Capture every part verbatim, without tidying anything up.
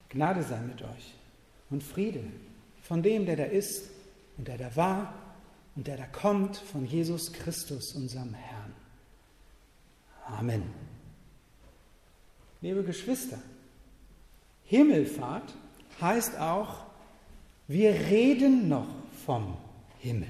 Gnade sei mit euch und Friede von dem, der da ist und der da war und der da kommt, von Jesus Christus, unserem Herrn. Amen. Liebe Geschwister, Himmelfahrt heißt auch, wir reden noch vom Himmel.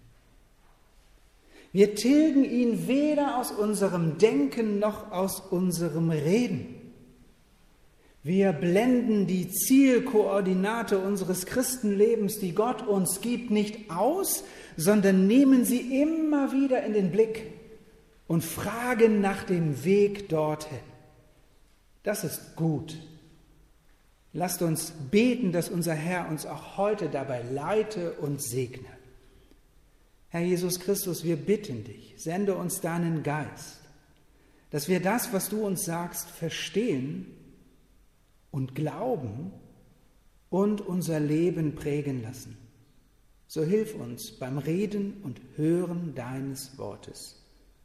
Wir tilgen ihn weder aus unserem Denken noch aus unserem Reden. Wir blenden die Zielkoordinate unseres Christenlebens, die Gott uns gibt, nicht aus, sondern nehmen sie immer wieder in den Blick und fragen nach dem Weg dorthin. Das ist gut. Lasst uns beten, dass unser Herr uns auch heute dabei leite und segne. Herr Jesus Christus, wir bitten dich, sende uns deinen Geist, dass wir das, was du uns sagst, verstehen und glauben und unser Leben prägen lassen. So hilf uns beim Reden und Hören deines Wortes.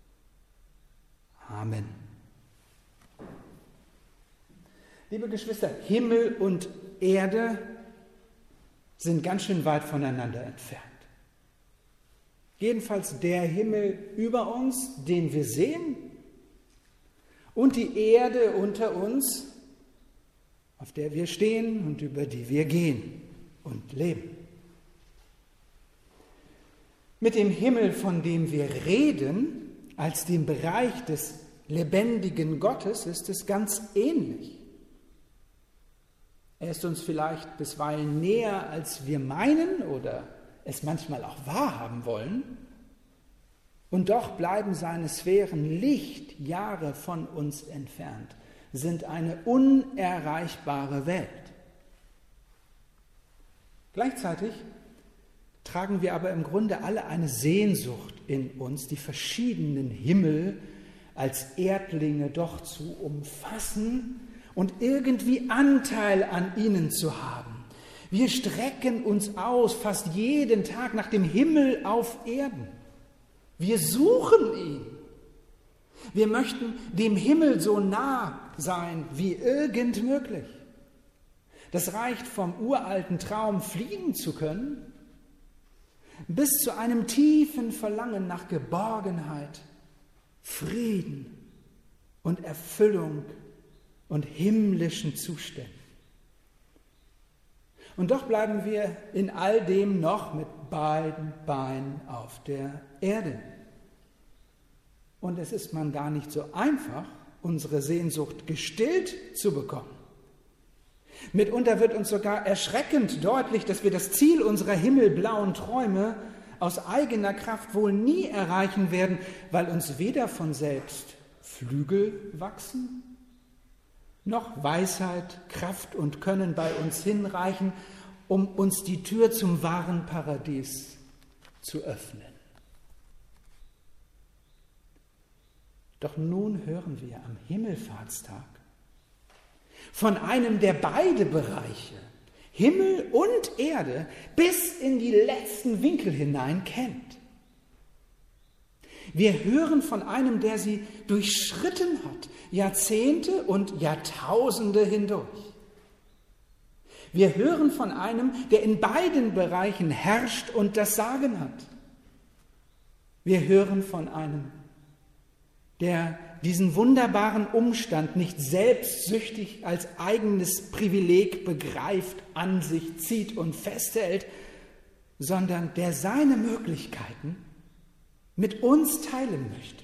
Amen. Liebe Geschwister, Himmel und Erde sind ganz schön weit voneinander entfernt. Jedenfalls der Himmel über uns, den wir sehen, und die Erde unter uns, auf der wir stehen und über die wir gehen und leben. Mit dem Himmel, von dem wir reden, als dem Bereich des lebendigen Gottes, ist es ganz ähnlich. Er ist uns vielleicht bisweilen näher, als wir meinen oder es manchmal auch wahrhaben wollen. Und doch bleiben seine Sphären Lichtjahre von uns entfernt, sind eine unerreichbare Welt. Gleichzeitig tragen wir aber im Grunde alle eine Sehnsucht in uns, die verschiedenen Himmel als Erdlinge doch zu umfassen und irgendwie Anteil an ihnen zu haben. Wir strecken uns aus fast jeden Tag nach dem Himmel auf Erden. Wir suchen ihn. Wir möchten dem Himmel so nah sein wie irgend möglich. Das reicht vom uralten Traum, fliegen zu können, bis zu einem tiefen Verlangen nach Geborgenheit, Frieden und Erfüllung und himmlischen Zuständen. Und doch bleiben wir in all dem noch mit beiden Beinen auf der Erde. Und es ist man gar nicht so einfach, unsere Sehnsucht gestillt zu bekommen. Mitunter wird uns sogar erschreckend deutlich, dass wir das Ziel unserer himmelblauen Träume aus eigener Kraft wohl nie erreichen werden, weil uns weder von selbst Flügel wachsen, noch Weisheit, Kraft und Können bei uns hinreichen, um uns die Tür zum wahren Paradies zu öffnen. Doch nun hören wir am Himmelfahrtstag von einem, der beide Bereiche, Himmel und Erde, bis in die letzten Winkel hinein kennt. Wir hören von einem, der sie durchschritten hat, Jahrzehnte und Jahrtausende hindurch. Wir hören von einem, der in beiden Bereichen herrscht und das Sagen hat. Wir hören von einem, der diesen wunderbaren Umstand nicht selbstsüchtig als eigenes Privileg begreift, an sich zieht und festhält, sondern der seine Möglichkeiten mit uns teilen möchte.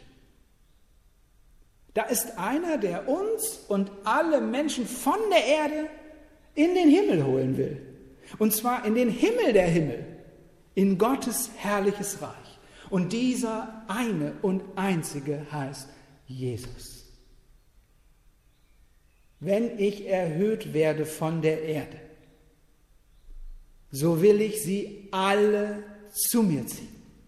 Da ist einer, der uns und alle Menschen von der Erde in den Himmel holen will. Und zwar in den Himmel der Himmel, in Gottes herrliches Reich. Und dieser eine und einzige heißt Jesus. Wenn ich erhöht werde von der Erde, so will ich sie alle zu mir ziehen.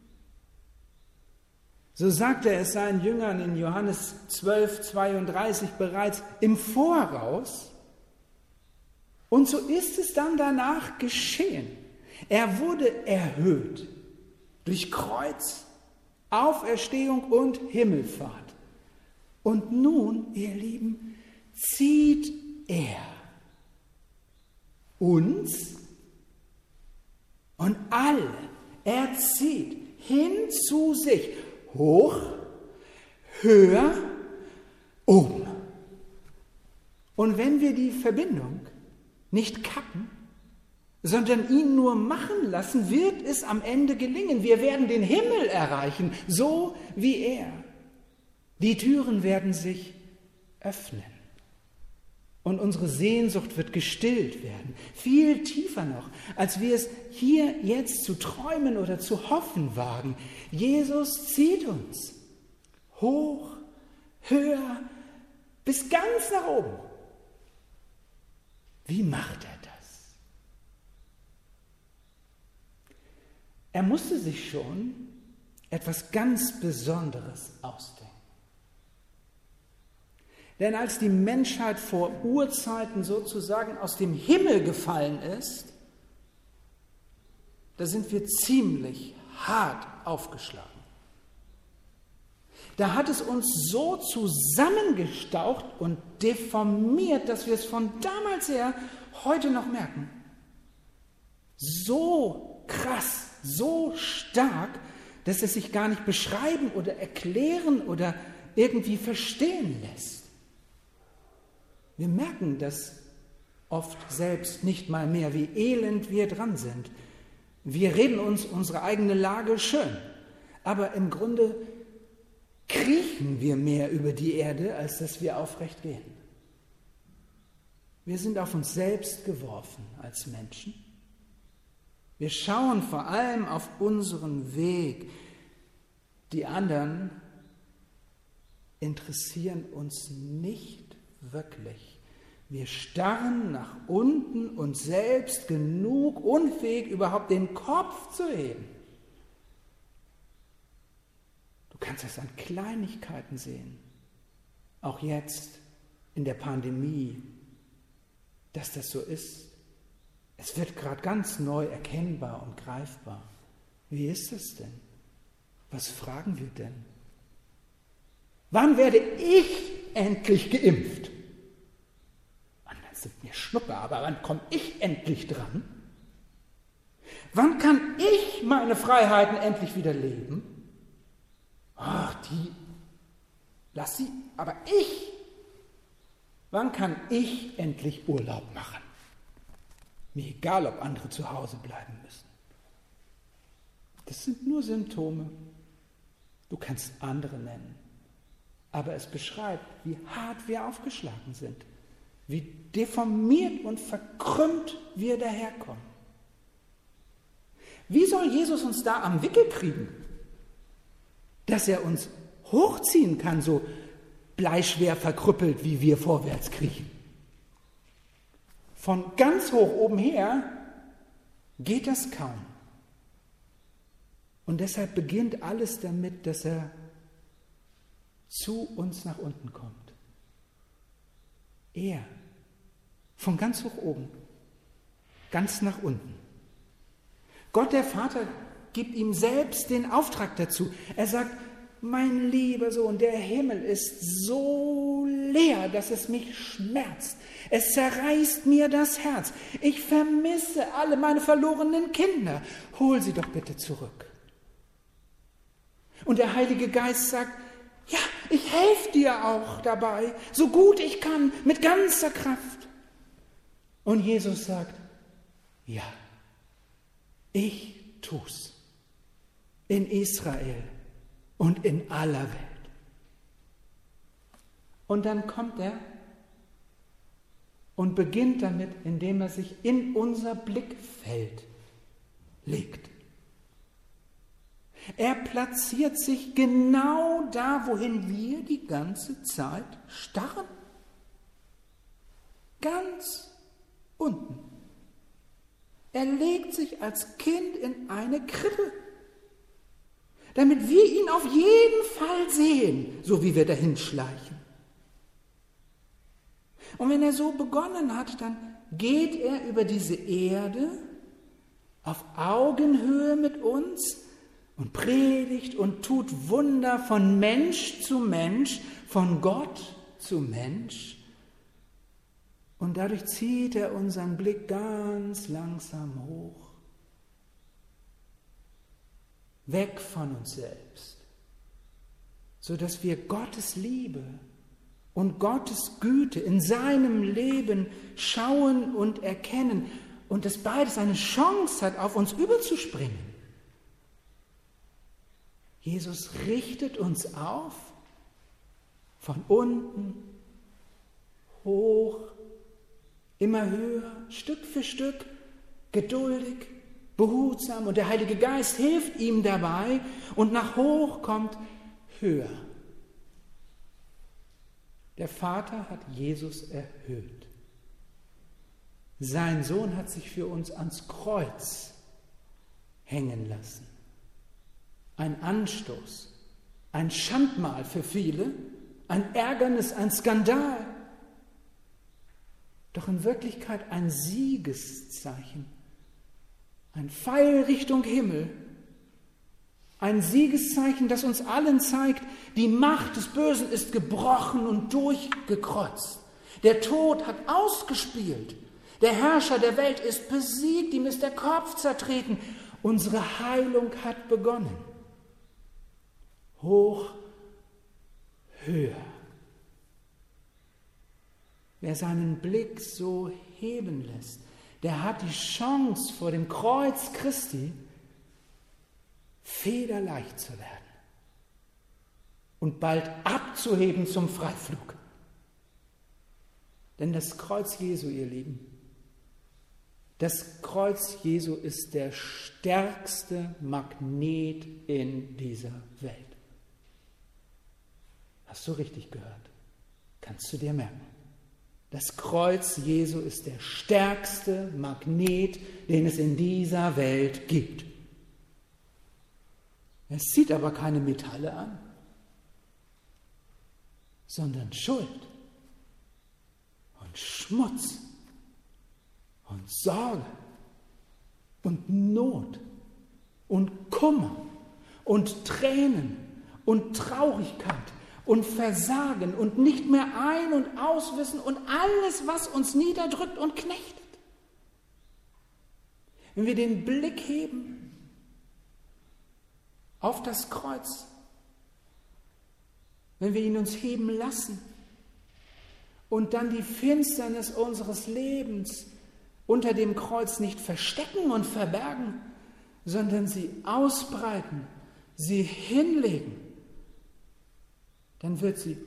So sagte er es seinen Jüngern in Johannes zwölf, zweiunddreißig bereits im Voraus. Und so ist es dann danach geschehen. Er wurde erhöht durch Kreuz, Auferstehung und Himmelfahrt. Und nun, ihr Lieben, zieht er uns und alle erzieht hin zu sich, hoch, höher, oben. Und wenn wir die Verbindung nicht kappen, sondern ihn nur machen lassen, wird es am Ende gelingen. Wir werden den Himmel erreichen, so wie er. Die Türen werden sich öffnen. Und unsere Sehnsucht wird gestillt werden. Viel tiefer noch, als wir es hier jetzt zu träumen oder zu hoffen wagen. Jesus zieht uns hoch, höher, bis ganz nach oben. Wie macht er das? Er musste sich schon etwas ganz Besonderes ausdenken. Denn als die Menschheit vor Urzeiten sozusagen aus dem Himmel gefallen ist, da sind wir ziemlich hart aufgeschlagen. Da hat es uns so zusammengestaucht und deformiert, dass wir es von damals her heute noch merken. So krass, so stark, dass es sich gar nicht beschreiben oder erklären oder irgendwie verstehen lässt. Wir merken das oft selbst nicht mal mehr, wie elend wir dran sind. Wir reden uns unsere eigene Lage schön, aber im Grunde kriechen wir mehr über die Erde, als dass wir aufrecht gehen. Wir sind auf uns selbst geworfen als Menschen. Wir schauen vor allem auf unseren Weg. Die anderen interessieren uns nicht wirklich. Wir starren nach unten und selbst genug unfähig, überhaupt den Kopf zu heben. Du kannst das an Kleinigkeiten sehen, auch jetzt in der Pandemie, dass das so ist. Es wird gerade ganz neu erkennbar und greifbar. Wie ist das denn? Was fragen wir denn? Wann werde ich endlich geimpft? Anderen sind mir Schnuppe, aber wann komme ich endlich dran? Wann kann ich meine Freiheiten endlich wieder leben? Ach, die, lass sie, aber ich, wann kann ich endlich Urlaub machen? Mir egal, ob andere zu Hause bleiben müssen. Das sind nur Symptome. Du kannst andere nennen. Aber es beschreibt, wie hart wir aufgeschlagen sind, wie deformiert und verkrümmt wir daherkommen. Wie soll Jesus uns da am Wickel kriegen? Dass er uns hochziehen kann, so bleischwer verkrüppelt, wie wir vorwärts kriechen. Von ganz hoch oben her geht das kaum. Und deshalb beginnt alles damit, dass er zu uns nach unten kommt. Er, von ganz hoch oben, ganz nach unten. Gott der Vater gibt ihm selbst den Auftrag dazu. Er sagt, mein lieber Sohn, der Himmel ist so leer, dass es mich schmerzt. Es zerreißt mir das Herz. Ich vermisse alle meine verlorenen Kinder. Hol sie doch bitte zurück. Und der Heilige Geist sagt, ja, ich helfe dir auch dabei, so gut ich kann, mit ganzer Kraft. Und Jesus sagt, ja, ich tu's. In Israel und in aller Welt. Und dann kommt er und beginnt damit, indem er sich in unser Blickfeld legt. Er platziert sich genau da, wohin wir die ganze Zeit starren. Ganz unten. Er legt sich als Kind in eine Krippe, damit wir ihn auf jeden Fall sehen, so wie wir dahin schleichen. Und wenn er so begonnen hat, dann geht er über diese Erde auf Augenhöhe mit uns und predigt und tut Wunder von Mensch zu Mensch, von Gott zu Mensch. Und dadurch zieht er unseren Blick ganz langsam hoch, weg von uns selbst, sodass wir Gottes Liebe und Gottes Güte in seinem Leben schauen und erkennen und dass beides eine Chance hat, auf uns überzuspringen. Jesus richtet uns auf, von unten, hoch, immer höher, Stück für Stück, geduldig, behutsam. Und der Heilige Geist hilft ihm dabei und nach hoch kommt höher. Der Vater hat Jesus erhöht. Sein Sohn hat sich für uns ans Kreuz hängen lassen. Ein Anstoß, ein Schandmal für viele, ein Ärgernis, ein Skandal. Doch in Wirklichkeit ein Siegeszeichen, ein Pfeil Richtung Himmel, ein Siegeszeichen, das uns allen zeigt, die Macht des Bösen ist gebrochen und durchgekreuzt. Der Tod hat ausgespielt. Der Herrscher der Welt ist besiegt, ihm ist der Kopf zertreten. Unsere Heilung hat begonnen. Hoch, höher. Wer seinen Blick so heben lässt, der hat die Chance, vor dem Kreuz Christi federleicht zu werden und bald abzuheben zum Freiflug. Denn das Kreuz Jesu, ihr Lieben, das Kreuz Jesu ist der stärkste Magnet in dieser Welt. Hast du richtig gehört? Kannst du dir merken? Das Kreuz Jesu ist der stärkste Magnet, den es in dieser Welt gibt. Es zieht aber keine Metalle an, sondern Schuld und Schmutz und Sorge und Not und Kummer und Tränen und Traurigkeit und Versagen und nicht mehr ein- und auswissen und alles, was uns niederdrückt und knechtet. Wenn wir den Blick heben auf das Kreuz, wenn wir ihn uns heben lassen und dann die Finsternis unseres Lebens unter dem Kreuz nicht verstecken und verbergen, sondern sie ausbreiten, sie hinlegen, dann wird sie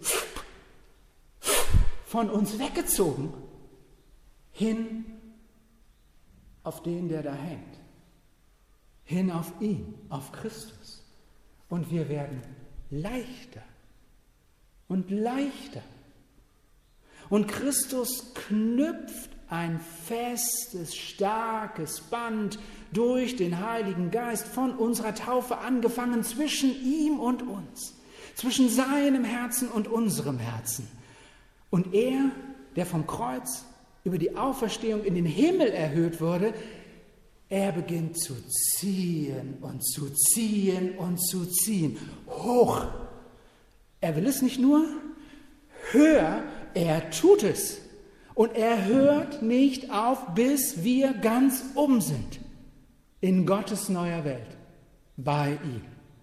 von uns weggezogen, hin auf den, der da hängt, hin auf ihn, auf Christus. Und wir werden leichter und leichter. Und Christus knüpft ein festes, starkes Band durch den Heiligen Geist von unserer Taufe angefangen zwischen ihm und uns. Zwischen seinem Herzen und unserem Herzen. Und er, der vom Kreuz über die Auferstehung in den Himmel erhöht wurde, er beginnt zu ziehen und zu ziehen und zu ziehen. Hoch. Er will es nicht nur, höher, er tut es. Und er hört nicht auf, bis wir ganz um sind in Gottes neuer Welt, bei ihm.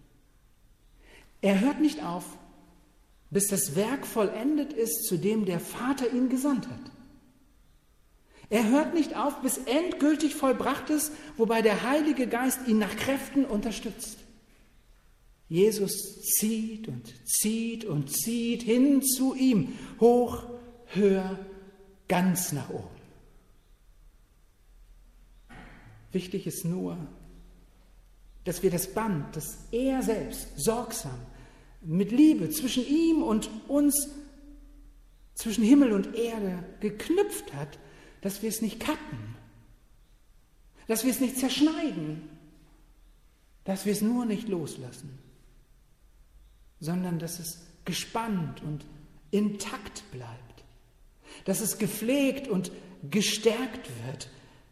Er hört nicht auf, bis das Werk vollendet ist, zu dem der Vater ihn gesandt hat. Er hört nicht auf, bis endgültig vollbracht ist, wobei der Heilige Geist ihn nach Kräften unterstützt. Jesus zieht und zieht und zieht hin zu ihm, hoch, höher, ganz nach oben. Wichtig ist nur, dass wir das Band, das er selbst sorgsam mit Liebe zwischen ihm und uns, zwischen Himmel und Erde geknüpft hat, dass wir es nicht kappen, dass wir es nicht zerschneiden, dass wir es nur nicht loslassen, sondern dass es gespannt und intakt bleibt, dass es gepflegt und gestärkt wird.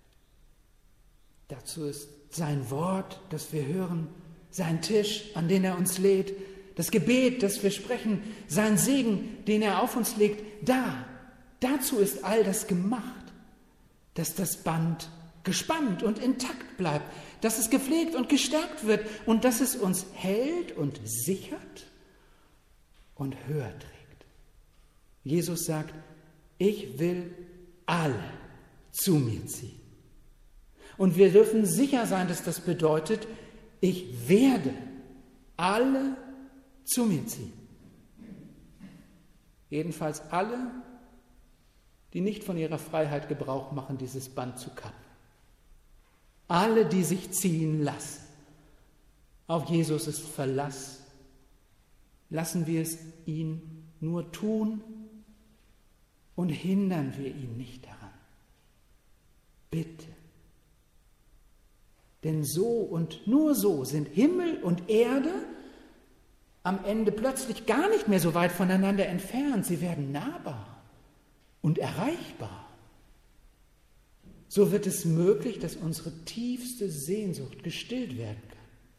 Dazu ist sein Wort, das wir hören, sein Tisch, an den er uns lädt, das Gebet, das wir sprechen, sein Segen, den er auf uns legt, da, Dazu ist all das gemacht, dass das Band gespannt und intakt bleibt, dass es gepflegt und gestärkt wird und dass es uns hält und sichert und höher trägt. Jesus sagt, ich will alle zu mir ziehen. Und wir dürfen sicher sein, dass das bedeutet, ich werde alle zu mir ziehen. Jedenfalls alle, die nicht von ihrer Freiheit Gebrauch machen, dieses Band zu kappen. Alle, die sich ziehen lassen. Auf Jesus ist Verlass. Lassen wir es ihn nur tun und hindern wir ihn nicht daran. Bitte. Denn so und nur so sind Himmel und Erde am Ende plötzlich gar nicht mehr so weit voneinander entfernt. Sie werden nahbar und erreichbar. So wird es möglich, dass unsere tiefste Sehnsucht gestillt werden kann.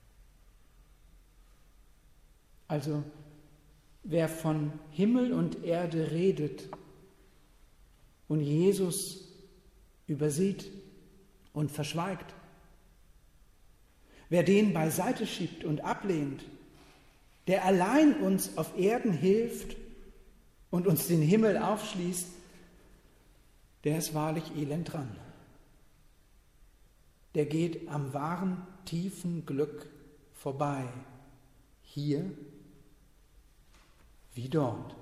Also, wer von Himmel und Erde redet und Jesus übersieht und verschweigt, wer den beiseite schiebt und ablehnt, der allein uns auf Erden hilft und uns den Himmel aufschließt, der ist wahrlich elend dran. Der geht am wahren, tiefen Glück vorbei, hier wie dort.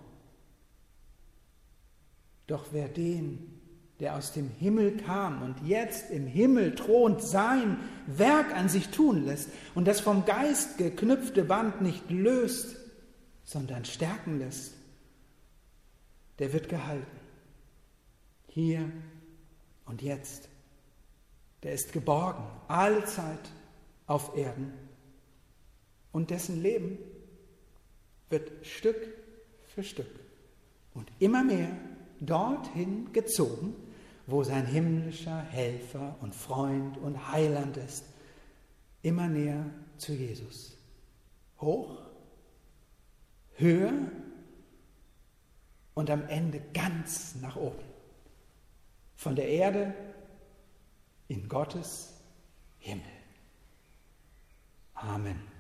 Doch wer den, der aus dem Himmel kam und jetzt im Himmel thront, sein Werk an sich tun lässt und das vom Geist geknüpfte Band nicht löst, sondern stärken lässt, der wird gehalten. Hier und jetzt. Der ist geborgen, alle Zeit auf Erden. Und dessen Leben wird Stück für Stück und immer mehr dorthin gezogen, wo sein himmlischer Helfer und Freund und Heiland ist, immer näher zu Jesus. Hoch, höher und am Ende ganz nach oben. Von der Erde in Gottes Himmel. Amen.